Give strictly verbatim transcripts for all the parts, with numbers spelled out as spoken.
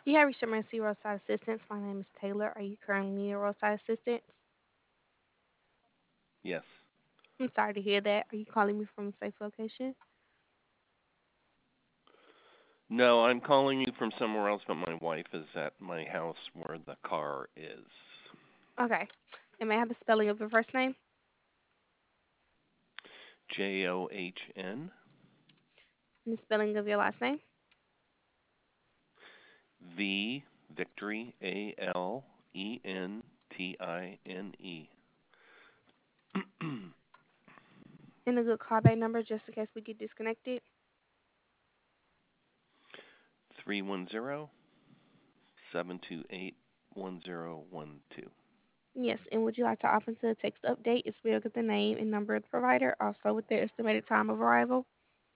You have reached Emergency Roadside Assistance. My name is Taylor. Are you currently needing roadside assistance? Yes. I'm sorry to hear that. Are you calling me from a safe location? No, I'm calling you from somewhere else, but my wife is at my house where the car is. Okay. And may I have the spelling of your first name J O H N and the spelling of your last name? V Victory A L E N T I N E. And a good callback number just in case we get disconnected? Three one zero seven two eight one zero one two. Yes. And would you like to opt into a text update? It's where you'll get the name and number of the provider, also with their estimated time of arrival.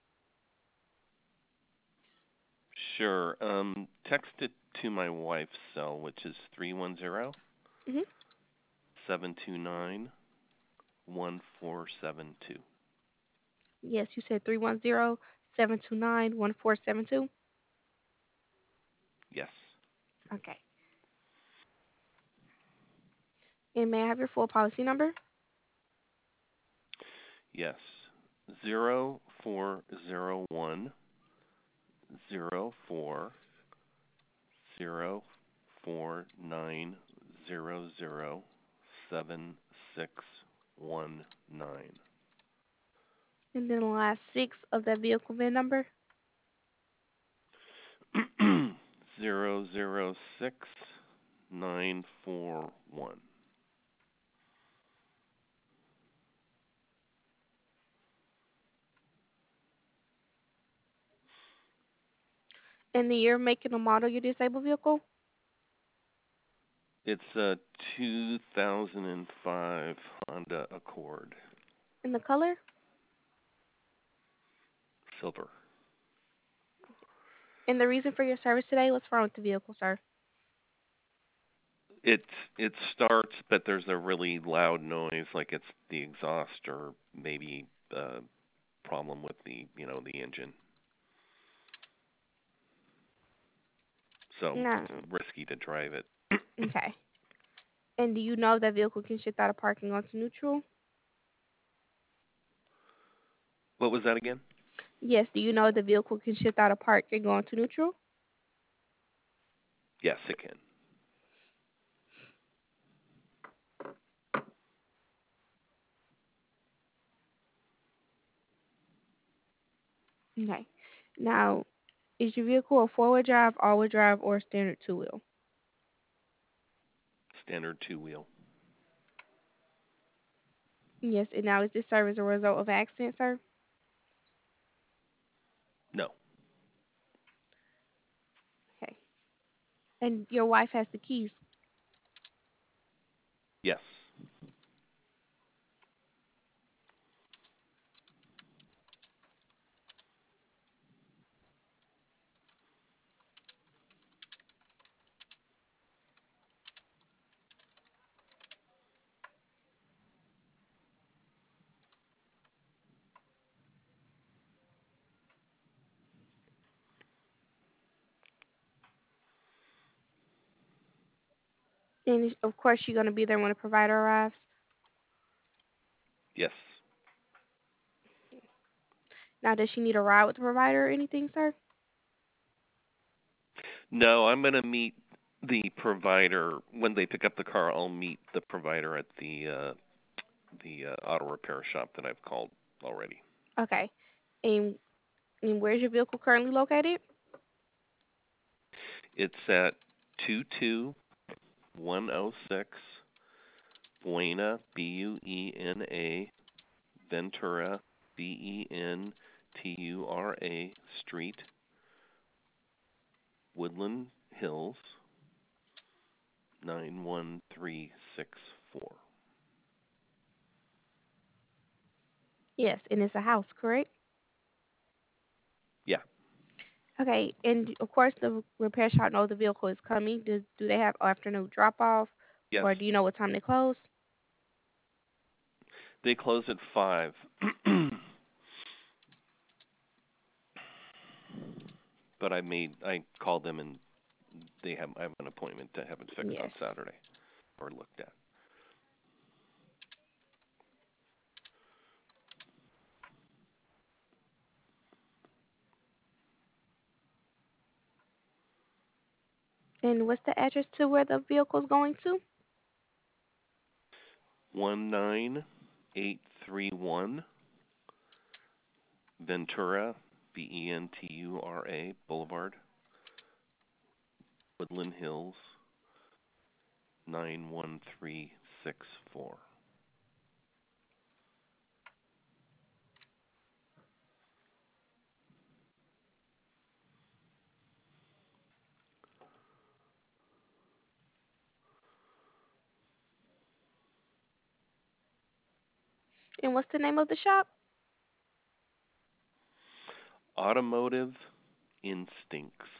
Sure. Um, text it to my wife's cell, which is three one zero hmm seven two nine one four seven two. Yes, you said three one zero, seven two nine, one four seven two. Yes. Okay. And may I have your full policy number? Yes. Zero four zero one zero four zero four nine zero zero seven six one nine. And then the last six of that vehicle V I N number? Zero zero six nine four one. And the year, make, and the model of your disabled vehicle? It's a two thousand five Honda Accord, And the color? silver. And the reason for your service today? What's wrong with the vehicle, sir? It it starts, but there's a really loud noise, like it's the exhaust or maybe a problem with the you know the engine. So No. it's risky to drive it. Okay. And do you know that vehicle can shift out of parking onto neutral? What was that again? Yes. Do you know the vehicle can shift out of park and go into neutral? Yes, it can. Okay. Now, is your vehicle a four-wheel drive, all-wheel drive, or standard two-wheel? Standard two wheel. Yes. And now, is this service a result of an accident, sir? No. Okay. And your wife has the keys. Yes. And of course, you're going to be there when the provider arrives. Yes. Now, does she need a ride with the provider or anything, sir? No, I'm going to meet the provider when they pick up the car. I'll meet the provider at the uh, the uh, auto repair shop that I've called already. Okay. And, and where's your vehicle currently located? It's at two two one oh six Buena B U E N A Ventura V E N T U R A Street, Woodland Hills nine one three six four. Yes, and it's a house, correct? Yeah. Okay, and of course the repair shop knows the vehicle is coming. Do, do they have afternoon drop off, Yes. or do you know what time they close? They close at five. But I made I called them and they have I have an appointment to have it fixed on Yes. Saturday or looked at. And what's the address to where the vehicle's going to? One nine eight three one Ventura, V E N T U R A Boulevard, Woodland Hills, nine one three six four. And what's the name of the shop? Automotive Instincts.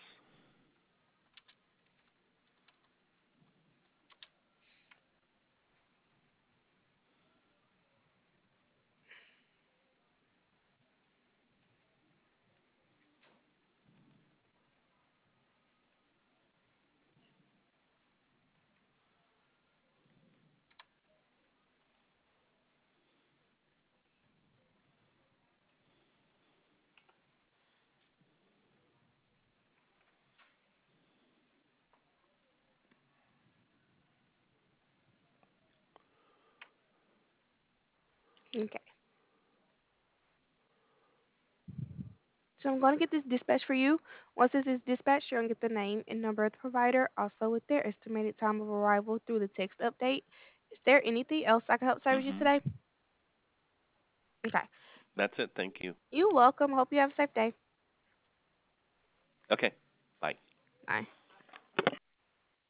Okay. So I'm going to get this dispatch for you. Once this is dispatched, you're going to get the name and number of the provider, also with their estimated time of arrival through the text update. Is there anything else I can help service you Mhm. today? Okay. That's it. Thank you. You're welcome. Hope you have a safe day. Okay. Bye. Bye.